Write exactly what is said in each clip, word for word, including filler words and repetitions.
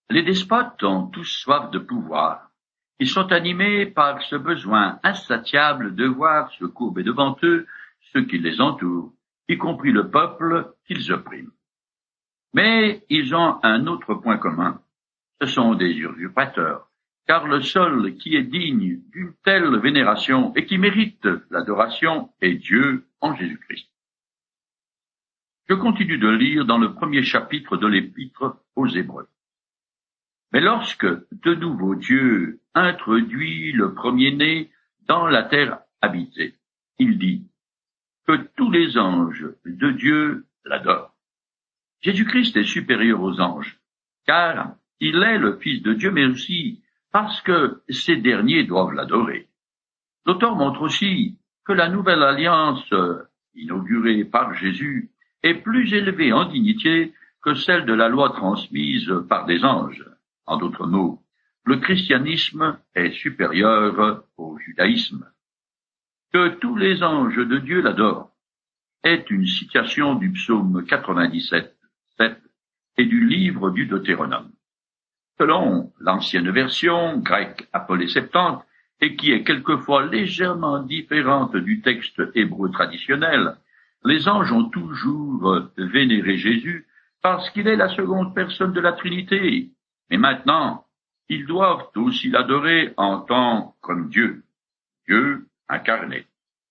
Les despotes ont tous soif de pouvoir. Ils sont animés par ce besoin insatiable de voir se courber devant eux ceux qui les entourent, y compris le peuple qu'ils oppriment. Mais ils ont un autre point commun. Ce sont des usurpateurs, car le seul qui est digne d'une telle vénération et qui mérite l'adoration est Dieu en Jésus-Christ. Je continue de lire dans le premier chapitre de l'Épître aux Hébreux. Mais lorsque de nouveau Dieu introduit le premier-né dans la terre habitée, il dit que tous les anges de Dieu l'adorent. Jésus-Christ est supérieur aux anges, car il est le Fils de Dieu, mais aussi parce que ces derniers doivent l'adorer. L'auteur montre aussi que la nouvelle alliance inaugurée par Jésus est plus élevée en dignité que celle de la loi transmise par des anges. En d'autres mots, le christianisme est supérieur au judaïsme. Que tous les anges de Dieu l'adorent est une citation du psaume quatre-vingt-dix-sept, sept et du livre du Deutéronome. Selon l'ancienne version grecque appelée Septante, et qui est quelquefois légèrement différente du texte hébreu traditionnel, les anges ont toujours vénéré Jésus parce qu'il est la seconde personne de la Trinité. Mais maintenant, ils doivent aussi l'adorer en tant comme Dieu, Dieu incarné.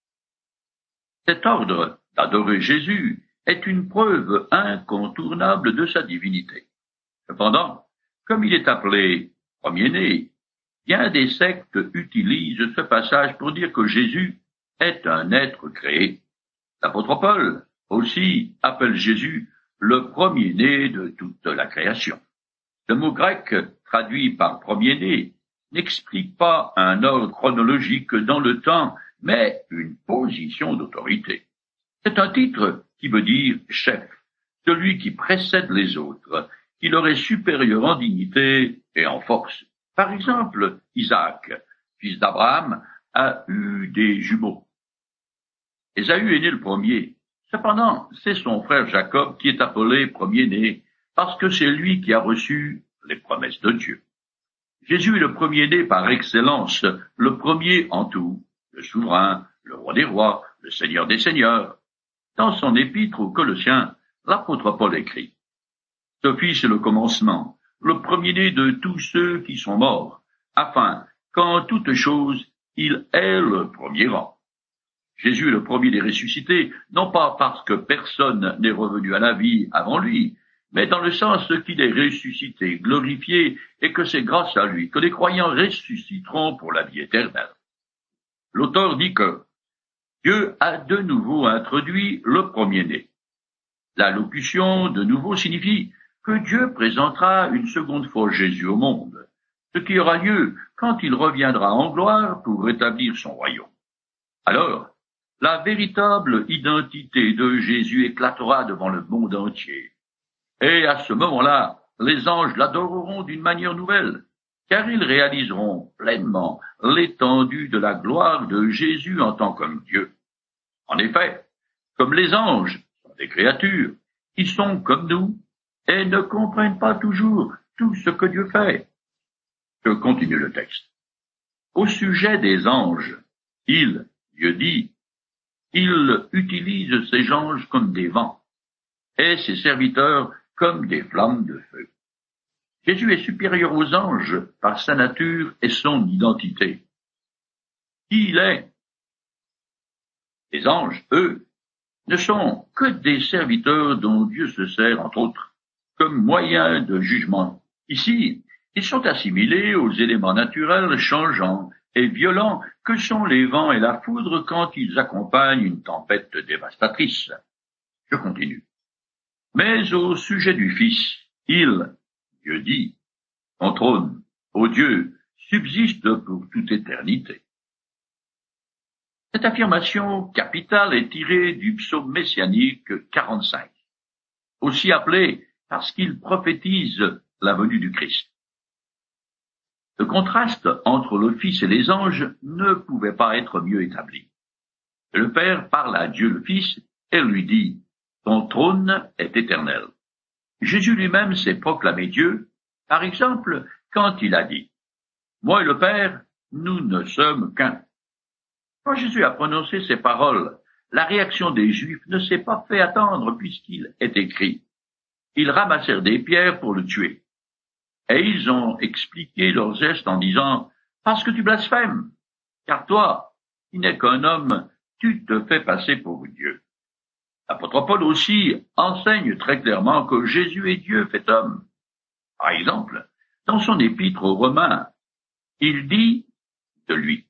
Cet ordre d'adorer Jésus est une preuve incontournable de sa divinité. Cependant, comme il est appelé premier-né, bien des sectes utilisent ce passage pour dire que Jésus est un être créé. L'apôtre Paul aussi appelle Jésus le premier-né de toute la création. Le mot grec traduit par premier-né n'explique pas un ordre chronologique dans le temps, mais une position d'autorité. C'est un titre qui veut dire chef, celui qui précède les autres, qui leur est supérieur en dignité et en force. Par exemple, Isaac, fils d'Abraham, a eu des jumeaux. Ésaü est né le premier. Cependant, c'est son frère Jacob qui est appelé premier-né, parce que c'est lui qui a reçu les promesses de Dieu. Jésus est le premier-né par excellence, le premier en tout, le souverain, le roi des rois, le seigneur des seigneurs. Dans son épître aux Colossiens, l'apôtre Paul écrit « Ce Fils est le commencement, le premier-né de tous ceux qui sont morts, afin qu'en toutes choses il ait le premier rang. » Jésus est le premier des ressuscités, non pas parce que personne n'est revenu à la vie avant lui, mais dans le sens qu'il est ressuscité, glorifié, et que c'est grâce à lui que les croyants ressusciteront pour la vie éternelle. L'auteur dit que Dieu a de nouveau introduit le premier-né. La locution de nouveau signifie que Dieu présentera une seconde fois Jésus au monde, ce qui aura lieu quand il reviendra en gloire pour rétablir son royaume. Alors, la véritable identité de Jésus éclatera devant le monde entier. Et à ce moment-là, les anges l'adoreront d'une manière nouvelle, car ils réaliseront pleinement l'étendue de la gloire de Jésus en tant que Dieu. En effet, comme les anges sont des créatures, ils sont comme nous et ne comprennent pas toujours tout ce que Dieu fait. Je continue le texte. Au sujet des anges, il, Dieu dit, il utilise ses anges comme des vents et ses serviteurs comme des flammes de feu. Jésus est supérieur aux anges par sa nature et son identité. Qui il est? Les anges, eux, ne sont que des serviteurs dont Dieu se sert, entre autres, comme moyen de jugement. Ici, ils sont assimilés aux éléments naturels changeants et violents que sont les vents et la foudre quand ils accompagnent une tempête dévastatrice. Je continue. Mais au sujet du Fils, il, Dieu dit, son trône, ô Dieu, subsiste pour toute éternité. Cette affirmation capitale est tirée du psaume messianique quarante-cinq, aussi appelé parce qu'il prophétise la venue du Christ. Le contraste entre le Fils et les anges ne pouvait pas être mieux établi. Le Père parle à Dieu le Fils et lui dit « Ton trône est éternel ». Jésus lui-même s'est proclamé Dieu Par exemple, quand il a dit « Moi et le Père, nous ne sommes qu'un ». Quand Jésus a prononcé ces paroles, la réaction des Juifs ne s'est pas fait attendre puisqu'il est écrit « Ils ramassèrent des pierres pour le tuer ». Et ils ont expliqué leur geste en disant « Parce que tu blasphèmes, car toi, qui n'es qu'un homme, tu te fais passer pour Dieu ». L'apôtre Paul aussi enseigne très clairement que Jésus est Dieu fait homme. Par exemple, dans son épître aux Romains, il dit de lui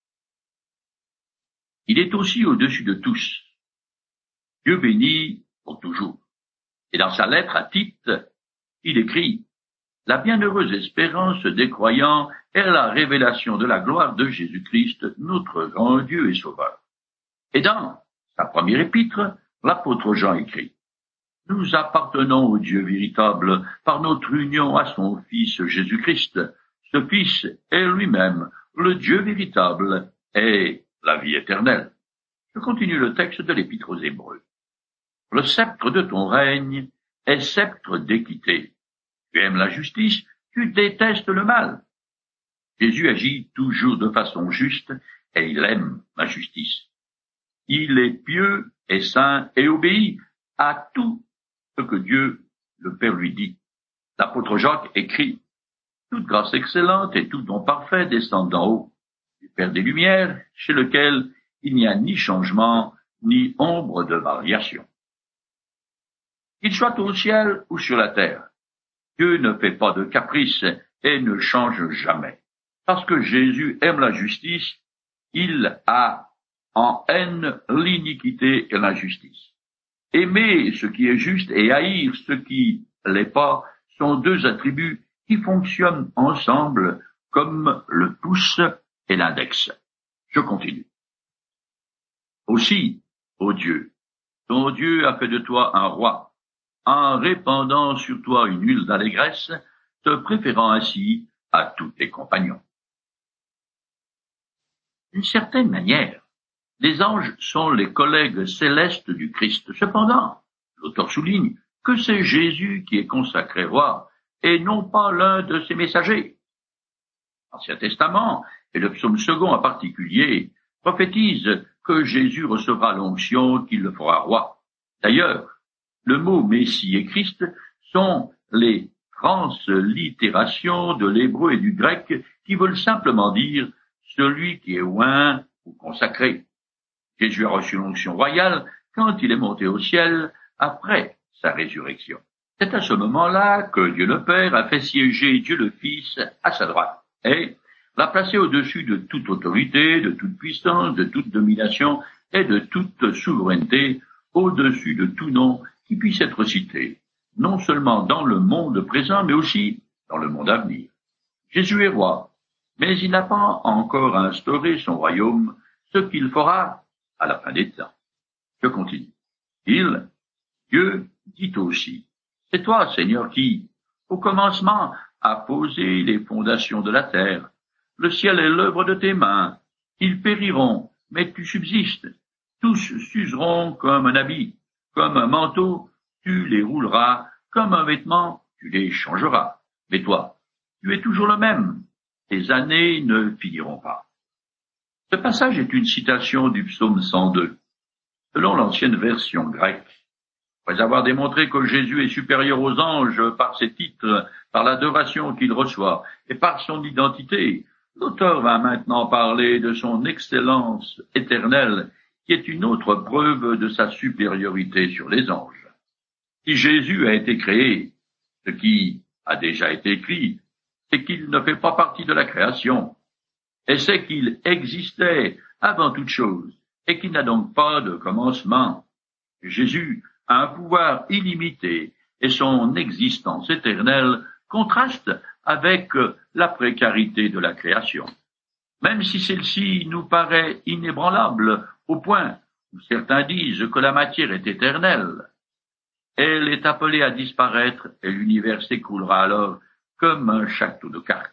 « Il est aussi au-dessus de tous, Dieu béni pour toujours ». Et dans sa lettre à Tite, il écrit « La bienheureuse espérance des croyants est la révélation de la gloire de Jésus-Christ, notre grand Dieu et Sauveur. » Et dans sa première épître, l'apôtre Jean écrit « Nous appartenons au Dieu véritable par notre union à son Fils Jésus-Christ. Ce Fils est lui-même le Dieu véritable et la vie éternelle. » Je continue le texte de l'épître aux Hébreux. « Le sceptre de ton règne est sceptre d'équité. Tu aimes la justice, tu détestes le mal. » Jésus agit toujours de façon juste et il aime la justice. Il est pieux et saint et obéit à tout ce que Dieu, le Père, lui dit. L'apôtre Jacques écrit « Toute grâce excellente et tout don parfait descendent d'en haut, du Père des Lumières, chez lequel il n'y a ni changement, ni ombre de variation. » Qu'il soit au ciel ou sur la terre, Dieu ne fait pas de caprice et ne change jamais. Parce que Jésus aime la justice, il a en haine l'iniquité et l'injustice. Aimer ce qui est juste et haïr ce qui l'est pas sont deux attributs qui fonctionnent ensemble comme le pouce et l'index. Je continue. Aussi, ô Dieu, ton Dieu a fait de toi un roi, en répandant sur toi une huile d'allégresse, te préférant ainsi à tous tes compagnons. D'une certaine manière, les anges sont les collègues célestes du Christ. Cependant, l'auteur souligne que c'est Jésus qui est consacré roi et non pas l'un de ses messagers. L'Ancien Testament, et le psaume second en particulier, prophétisent que Jésus recevra l'onction qui le fera roi. D'ailleurs, le mot Messie et Christ sont les translittérations de l'hébreu et du grec qui veulent simplement dire celui qui est oint ou consacré. Jésus a reçu l'onction royale quand il est monté au ciel après sa résurrection. C'est à ce moment-là que Dieu le Père a fait siéger Dieu le Fils à sa droite et l'a placé au-dessus de toute autorité, de toute puissance, de toute domination et de toute souveraineté, au-dessus de tout nom qui puisse être cité, non seulement dans le monde présent, mais aussi dans le monde à venir. Jésus est roi, mais il n'a pas encore instauré son royaume, ce qu'il fera à la fin des temps. Je continue. Il, Dieu, dit aussi, c'est toi, Seigneur, qui, au commencement, a posé les fondations de la terre. Le ciel est l'œuvre de tes mains. Ils périront, mais tu subsistes. Tous s'useront comme un habit, comme un manteau, tu les rouleras, comme un vêtement, tu les changeras. Mais toi, tu es toujours le même. Tes années ne finiront pas. Ce passage est une citation du psaume cent deux, selon l'ancienne version grecque. Après avoir démontré que Jésus est supérieur aux anges par ses titres, par l'adoration qu'il reçoit et par son identité, l'auteur va maintenant parler de son excellence éternelle, qui est une autre preuve de sa supériorité sur les anges. Si Jésus a été créé, ce qui a déjà été écrit, c'est qu'il ne fait pas partie de la création, et c'est qu'il existait avant toute chose, et qu'il n'a donc pas de commencement. Jésus a un pouvoir illimité, et son existence éternelle contraste avec la précarité de la création. Même si celle-ci nous paraît inébranlable, au point où certains disent que la matière est éternelle, elle est appelée à disparaître et l'univers s'écroulera alors comme un château de cartes.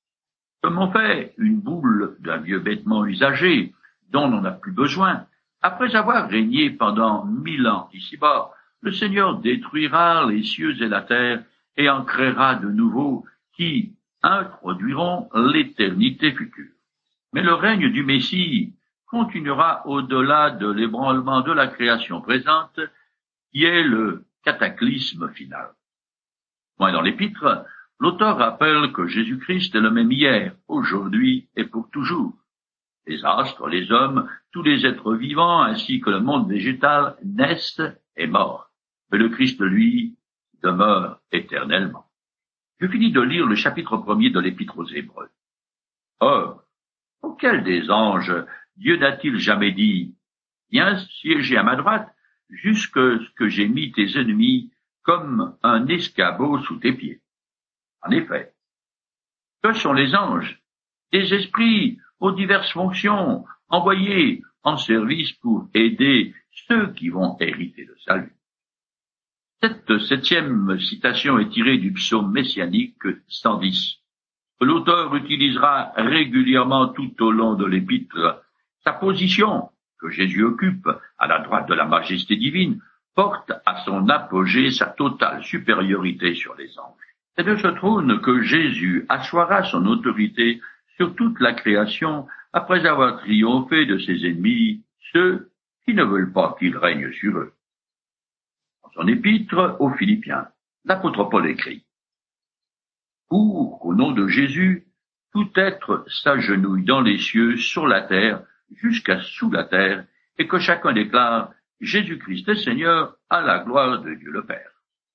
Comme on fait une boule d'un vieux vêtement usagé dont on n'a plus besoin, après avoir régné pendant mille ans ici-bas, le Seigneur détruira les cieux et la terre et en créera de nouveaux qui introduiront l'éternité future. Mais le règne du Messie continuera au-delà de l'ébranlement de la création présente, qui est le cataclysme final. Moins dans l'épître, l'auteur rappelle que Jésus-Christ est le même hier, aujourd'hui et pour toujours. Les astres, les hommes, tous les êtres vivants ainsi que le monde végétal naissent et meurent. Mais le Christ, lui, demeure éternellement. Je finis de lire le chapitre premier de l'Épître aux Hébreux. Or, auquel des anges Dieu n'a-t-il jamais dit « Viens siéger à ma droite, jusque ce que j'ai mis tes ennemis comme un escabeau sous tes pieds ». En effet, que sont les anges? Des esprits aux diverses fonctions, envoyés en service pour aider ceux qui vont hériter le salut. Cette septième citation est tirée du psaume messianique cent dix, que l'auteur utilisera régulièrement tout au long de l'épître. Sa position, que Jésus occupe à la droite de la majesté divine, porte à son apogée sa totale supériorité sur les anges. C'est de ce trône que Jésus assoira son autorité sur toute la création après avoir triomphé de ses ennemis, ceux qui ne veulent pas qu'il règne sur eux. Dans son épître aux Philippiens, l'apôtre Paul écrit « Pour qu'au nom de Jésus, tout être s'agenouille dans les cieux, sur la terre, jusqu'à sous la terre, et que chacun déclare « Jésus-Christ est Seigneur, à la gloire de Dieu le Père ».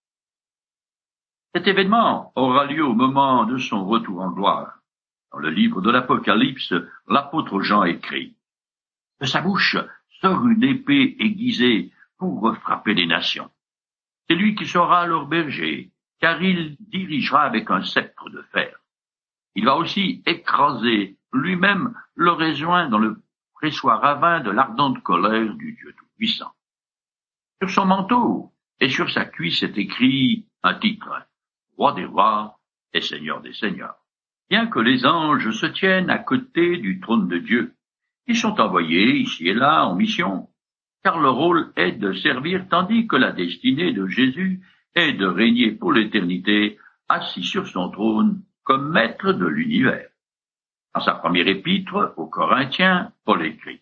Cet événement aura lieu au moment de son retour en gloire. Dans le livre de l'Apocalypse, l'apôtre Jean écrit « De sa bouche sort une épée aiguisée pour frapper les nations. C'est lui qui sera leur berger, car il dirigera avec un sceptre de fer. Il va aussi écraser lui-même le raisin dans le pressoir à vin de l'ardente colère du Dieu Tout-Puissant. Sur son manteau et sur sa cuisse est écrit un titre, Roi des rois et Seigneur des seigneurs. Bien que les anges se tiennent à côté du trône de Dieu, ils sont envoyés ici et là en mission, car leur rôle est de servir tandis que la destinée de Jésus est de régner pour l'éternité assis sur son trône comme maître de l'univers. Dans sa première épître aux Corinthiens, Paul écrit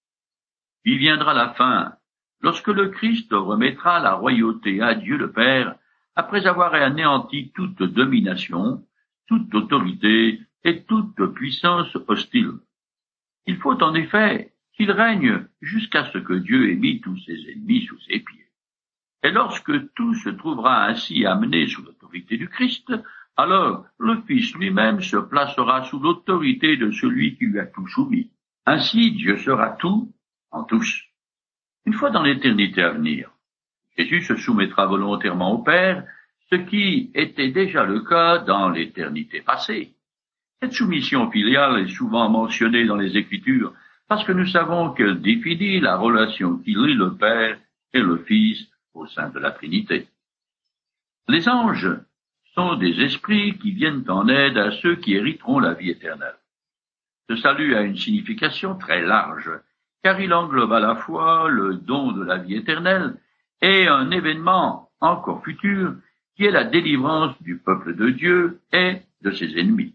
« Puis viendra la fin, lorsque le Christ remettra la royauté à Dieu le Père, après avoir anéanti toute domination, toute autorité et toute puissance hostile. Il faut en effet qu'il règne jusqu'à ce que Dieu ait mis tous ses ennemis sous ses pieds. Et lorsque tout se trouvera ainsi amené sous l'autorité du Christ, alors le Fils lui-même se placera sous l'autorité de celui qui lui a tout soumis. Ainsi Dieu sera tout en tous. Une fois dans l'éternité à venir, Jésus se soumettra volontairement au Père, ce qui était déjà le cas dans l'éternité passée. Cette soumission filiale est souvent mentionnée dans les Écritures parce que nous savons qu'elle définit la relation qui lie le Père et le Fils au sein de la Trinité. Les anges sont des esprits qui viennent en aide à ceux qui hériteront la vie éternelle. Ce salut a une signification très large, car il englobe à la fois le don de la vie éternelle et un événement encore futur qui est la délivrance du peuple de Dieu et de ses ennemis.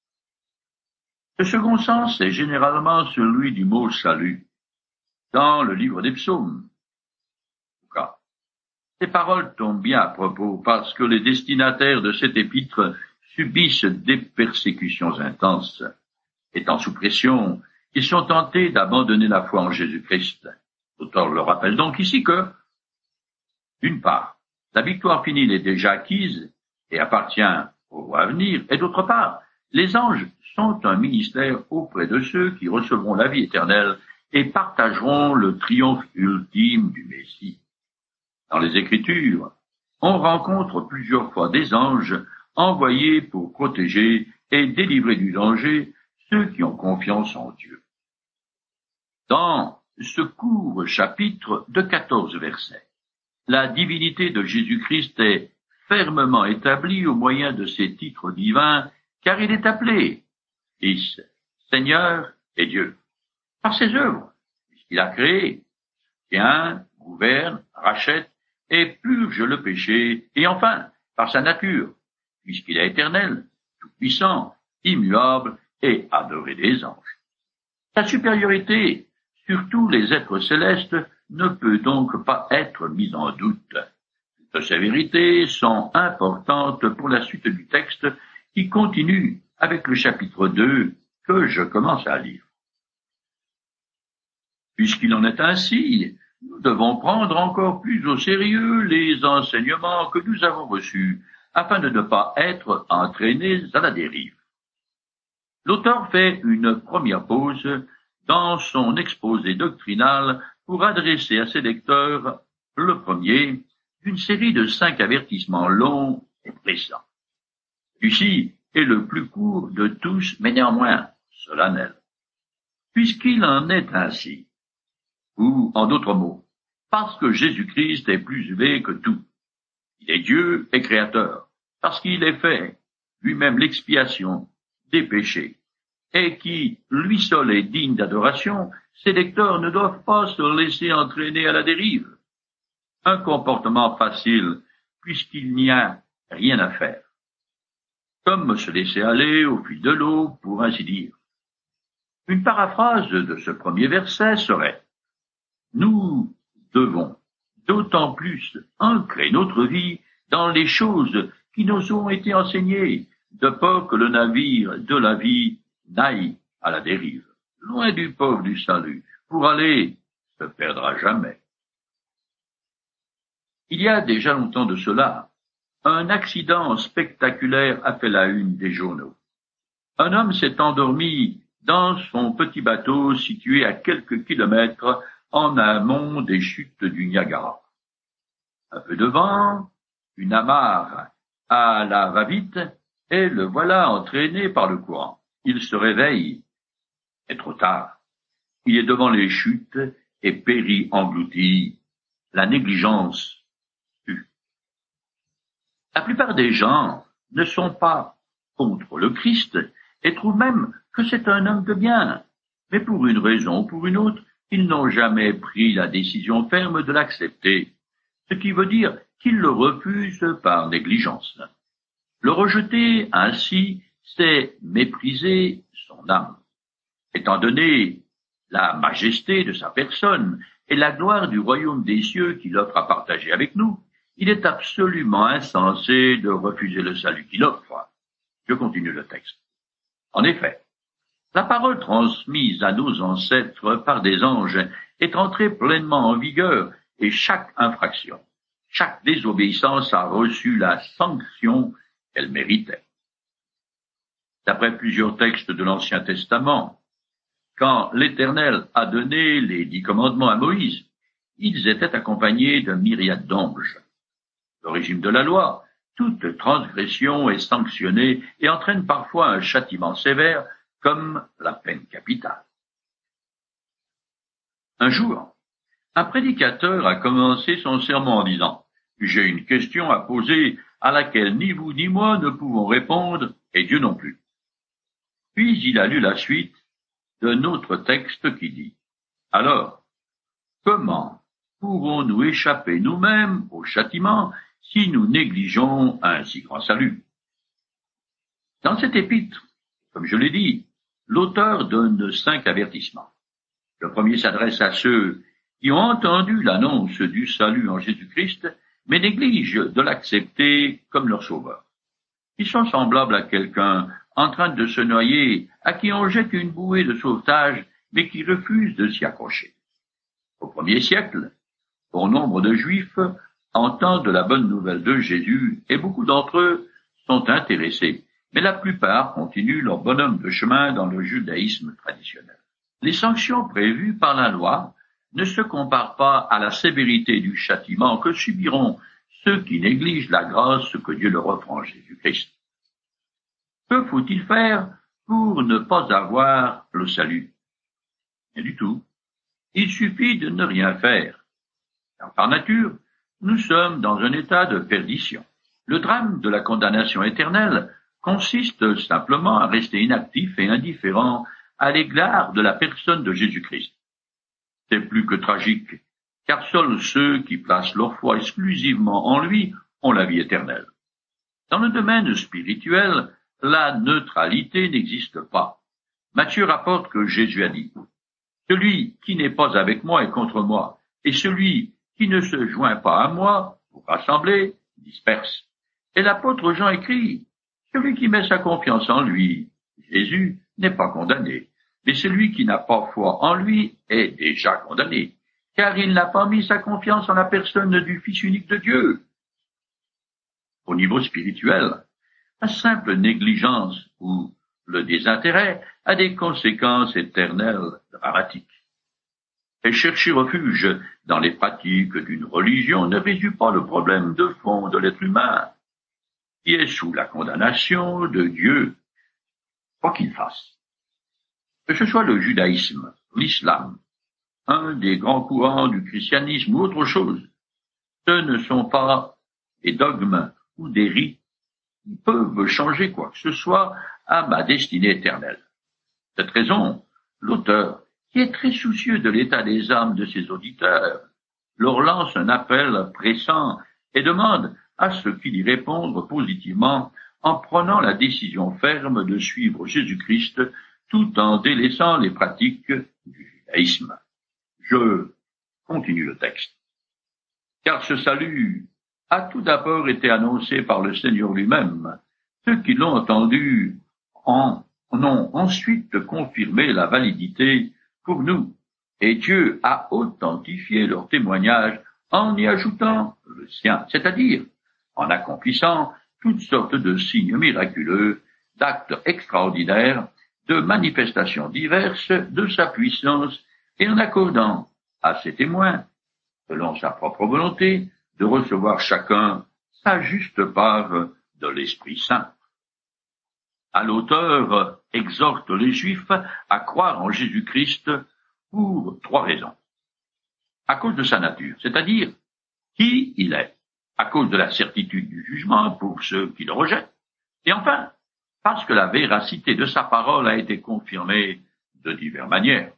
Ce second sens est généralement celui du mot salut dans le livre des psaumes. En tout cas, ces paroles tombent bien à propos parce que les destinataires de cet épître subissent des persécutions intenses. Étant sous pression, ils sont tentés d'abandonner la foi en Jésus-Christ. L'auteur le rappelle donc ici que, d'une part, la victoire finie est déjà acquise et appartient au roi à venir, et d'autre part, les anges sont un ministère auprès de ceux qui recevront la vie éternelle et partageront le triomphe ultime du Messie. Dans les Écritures, on rencontre plusieurs fois des anges envoyés pour protéger et délivrer du danger ceux qui ont confiance en Dieu. Dans ce court chapitre de quatorze versets, la divinité de Jésus-Christ est fermement établie au moyen de ses titres divins, car il est appelé Fils, Seigneur et Dieu. Par ses œuvres, puisqu'il a créé, tient, gouverne, rachète et purge le péché, et enfin, par sa nature, puisqu'il est éternel, puissant, immuable et adoré des anges. Sa supériorité sur tous les êtres célestes ne peut donc pas être mise en doute. Toutes ces vérités sont importantes pour la suite du texte qui continue avec le chapitre deux que je commence à lire. Puisqu'il en est ainsi, nous devons prendre encore plus au sérieux les enseignements que nous avons reçus afin de ne pas être entraînés à la dérive. L'auteur fait une première pause dans son exposé doctrinal pour adresser à ses lecteurs le premier d'une série de cinq avertissements longs et pressants. Celui-ci est le plus court de tous, mais néanmoins solennel. Puisqu'il en est ainsi, ou en d'autres mots, parce que Jésus-Christ est plus élevé que tout. Il est Dieu et Créateur, parce qu'il est fait lui-même l'expiation des péchés, et qui, lui seul, est digne d'adoration, ses lecteurs ne doivent pas se laisser entraîner à la dérive. Un comportement facile, puisqu'il n'y a rien à faire. Comme se laisser aller au fil de l'eau, pour ainsi dire. Une paraphrase de ce premier verset serait: nous devons d'autant plus ancrer notre vie dans les choses qui nous ont été enseignées, de peur que le navire de la vie n'aille à la dérive, loin du port du salut, pour aller se perdre à jamais. Il y a déjà longtemps de cela, un accident spectaculaire a fait la une des journaux. Un homme s'est endormi dans son petit bateau situé à quelques kilomètres en amont des chutes du Niagara. Un peu de vent, une amarre à la va-vite, et le voilà entraîné par le courant. Il se réveille, et trop tard. Il est devant les chutes et périt englouti. La négligence tue. La plupart des gens ne sont pas contre le Christ et trouvent même que c'est un homme de bien, mais pour une raison ou pour une autre, ils n'ont jamais pris la décision ferme de l'accepter, ce qui veut dire qu'ils le refusent par négligence. Le rejeter ainsi, c'est mépriser son âme. Étant donné la majesté de sa personne et la gloire du royaume des cieux qu'il offre à partager avec nous, il est absolument insensé de refuser le salut qu'il offre. Je continue le texte. En effet, la parole transmise à nos ancêtres par des anges est entrée pleinement en vigueur et chaque infraction, chaque désobéissance a reçu la sanction qu'elle méritait. D'après plusieurs textes de l'Ancien Testament, quand l'Éternel a donné les dix commandements à Moïse, ils étaient accompagnés de myriades d'anges. Le régime de la loi, toute transgression est sanctionnée et entraîne parfois un châtiment sévère comme la peine capitale. Un jour, un prédicateur a commencé son sermon en disant « J'ai une question à poser à laquelle ni vous ni moi ne pouvons répondre, et Dieu non plus. » Puis il a lu la suite de notre texte qui dit « Alors, comment pourrons-nous échapper nous-mêmes au châtiment si nous négligeons un si grand salut ?» Dans cet épître, comme je l'ai dit, l'auteur donne cinq avertissements. Le premier s'adresse à ceux qui ont entendu l'annonce du salut en Jésus-Christ, mais négligent de l'accepter comme leur sauveur. Ils sont semblables à quelqu'un en train de se noyer, à qui on jette une bouée de sauvetage, mais qui refuse de s'y accrocher. Au premier siècle, bon nombre de Juifs entendent la bonne nouvelle de Jésus, et beaucoup d'entre eux sont intéressés, mais la plupart continuent leur bonhomme de chemin dans le judaïsme traditionnel. Les sanctions prévues par la loi ne se comparent pas à la sévérité du châtiment que subiront ceux qui négligent la grâce que Dieu leur offre en Jésus-Christ. Que faut-il faire pour ne pas avoir le salut? Rien du tout. Il suffit de ne rien faire. Car par nature, nous sommes dans un état de perdition. Le drame de la condamnation éternelle consiste simplement à rester inactif et indifférent à l'égard de la personne de Jésus-Christ. C'est plus que tragique, car seuls ceux qui placent leur foi exclusivement en lui ont la vie éternelle. Dans le domaine spirituel, la neutralité n'existe pas. Matthieu rapporte que Jésus a dit « Celui qui n'est pas avec moi est contre moi, et celui qui ne se joint pas à moi, pour rassembler, disperse. » Et l'apôtre Jean écrit « Celui qui met sa confiance en lui, Jésus, n'est pas condamné, mais celui qui n'a pas foi en lui est déjà condamné, car il n'a pas mis sa confiance en la personne du Fils unique de Dieu. » Au niveau spirituel, la simple négligence ou le désintérêt a des conséquences éternelles dramatiques. Et chercher refuge dans les pratiques d'une religion ne résout pas le problème de fond de l'être humain, qui est sous la condamnation de Dieu, quoi qu'il fasse. Que ce soit le judaïsme, l'islam, un des grands courants du christianisme ou autre chose, ce ne sont pas des dogmes ou des rites qui peuvent changer quoi que ce soit à ma destinée éternelle. Cette raison, l'auteur, qui est très soucieux de l'état des âmes de ses auditeurs, leur lance un appel pressant et demande à ce qu'il y répondre positivement en prenant la décision ferme de suivre Jésus-Christ tout en délaissant les pratiques du judaïsme. Je continue le texte. Car ce salut a tout d'abord été annoncé par le Seigneur lui-même. Ceux qui l'ont entendu en ont ensuite confirmé la validité pour nous, et Dieu a authentifié leur témoignage en y ajoutant le sien, c'est-à-dire en accomplissant toutes sortes de signes miraculeux, d'actes extraordinaires, de manifestations diverses de sa puissance, et en accordant à ses témoins, selon sa propre volonté, de recevoir chacun sa juste part de l'Esprit Saint. À l'auteur exhorte les Juifs à croire en Jésus-Christ pour trois raisons. À cause de sa nature, c'est-à-dire qui il est, à cause de la certitude du jugement pour ceux qui le rejettent, et enfin, parce que la véracité de sa parole a été confirmée de diverses manières.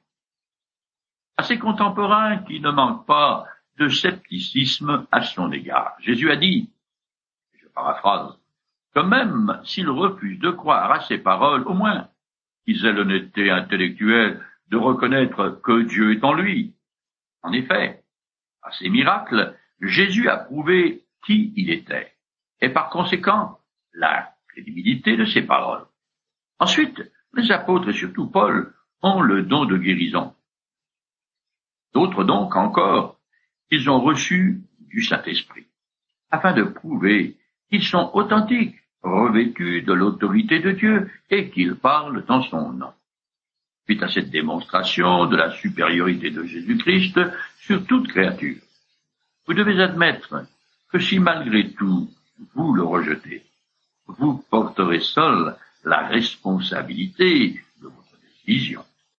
À ses contemporains qui ne manquent pas de scepticisme à son égard, Jésus a dit, je paraphrase, que même s'ils refusent de croire à ses paroles, au moins qu'ils aient l'honnêteté intellectuelle de reconnaître que Dieu est en lui. En effet, à ces miracles, Jésus a prouvé qui il était, et par conséquent, la crédibilité de ses paroles. Ensuite, les apôtres et surtout Paul ont le don de guérison. D'autres donc encore, qu'ils ont reçu du Saint-Esprit, afin de prouver qu'ils sont authentiques, revêtus de l'autorité de Dieu et qu'ils parlent en son nom. Suite à cette démonstration de la supériorité de Jésus-Christ sur toute créature, vous devez admettre que si malgré tout vous le rejetez, vous porterez seul la responsabilité de votre décision.